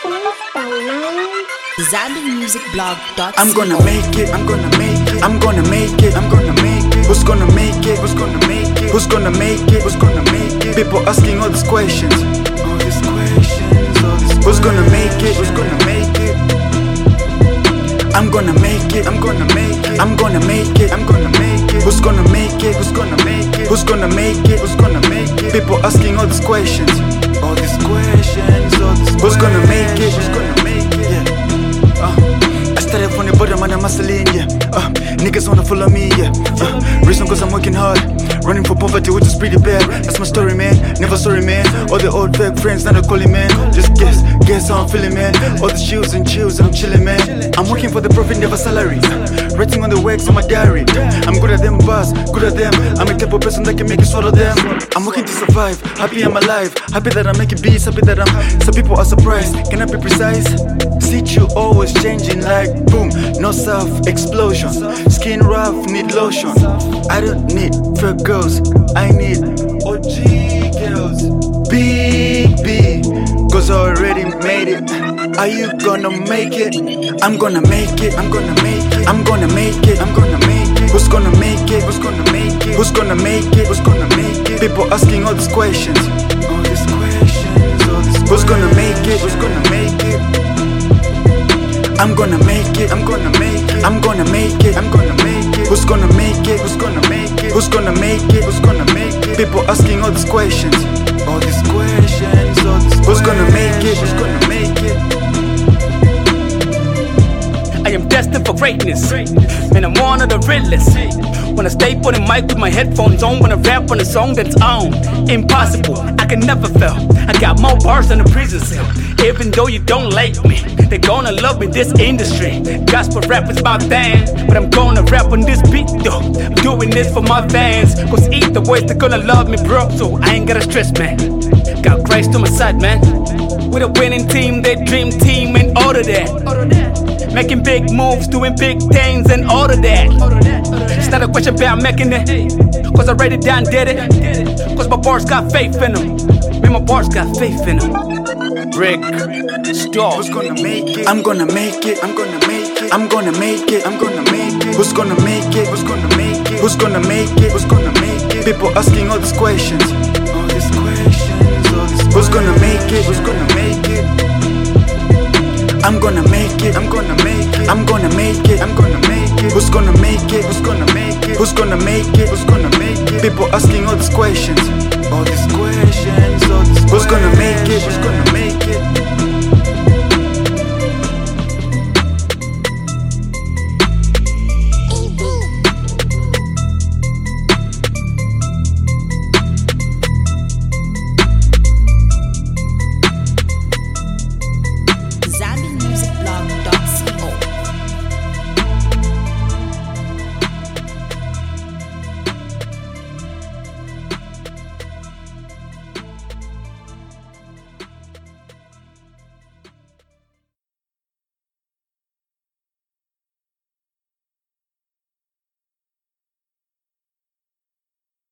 ZambianMusicBlog.co. I'm gonna make it, I'm gonna make it, I'm gonna make it, I'm gonna make it. Who's gonna make it? Who's gonna make it? Who's gonna make it? Who's gonna make it? People asking all these questions, all these questions, all these questions. Who's gonna make it? Who's gonna make it? I'm gonna make it, I'm gonna make it, I'm gonna make it, I'm gonna make it. Who's gonna make it? Who's gonna make it? Who's gonna make it? Who's gonna make it? People asking all these questions, all these questions, all these questions. Who's gonna make it? Who's gonna make it? Yeah. I started from the bottom and I'm hustling, yeah. Niggas wanna follow me, yeah. Reason cause I'm working hard, running for poverty, which is pretty bad. That's my story, man. Never sorry, man. All the old fake friends, now they calling, man. Just guess how I'm feeling, man. All the chills and chills, I'm chilling, man. I'm working for the profit, never salary. Writing on the works on my diary. I'm good at them bars, good at them. I'm a type of person that can make it swallow them. I'm working to survive, happy I'm alive. Happy that I'm making beats, happy that some people are surprised. Can I be precise? See you always changing like boom, no self-explosion. Skin rough, need lotion. I don't need fake girls, I need OG girls. Big B, cause I already made it. Are you gonna make it? I'm gonna make it, I'm gonna make it, I'm gonna make it, I'm gonna make it. Who's gonna make it? Who's gonna make it? Who's gonna make it? Who's gonna make it? People asking all these questions, all these questions, all these questions. Who's gonna make it? Who's gonna make it? I'm gonna make it, I'm gonna make it, I'm gonna make it, I'm gonna make it. Who's gonna make it? Who's gonna make it? Who's gonna make it? Who's gonna make it? People asking all these questions, all these questions, all these questions. Who's gonna make it? Who's gonna make it? I am destined for greatness, and I'm one of the realest. When I stay on the mic with my headphones on, when I rap on a song that's on, impossible, I can never fail. I got more bars than a prison cell. Even though you don't like me, they gonna love me this industry. Gospel rap is my thing, but I'm gonna rap on this beat though. I'm doing this for my fans, cause either way they're gonna love me, bro. So I ain't gotta stress, man. Got Christ on my side, man. With a winning team, they dream team and all of that. Making big moves, doing big things and all of that. It's not a question about making it, cause I write it down, did it. Cause my bars got faith in them. Man, my bars got faith in them. Rick, stop. Who's gonna make it? I'm gonna make it, I'm gonna make it, I'm gonna make it, I'm gonna make it. Who's gonna make it? Who's gonna make it? Who's gonna make it? Who's gonna make it? People asking all these questions, all these questions, all these questions. Who's gonna make it? Who's gonna make it? I'm gonna make it, I'm gonna make it, I'm gonna make it, I'm gonna make it. Who's gonna make it? Who's gonna make it? Who's gonna make it? Who's gonna make it? People asking all these questions, all these questions, all these questions. Who's gonna make it? Who's gonna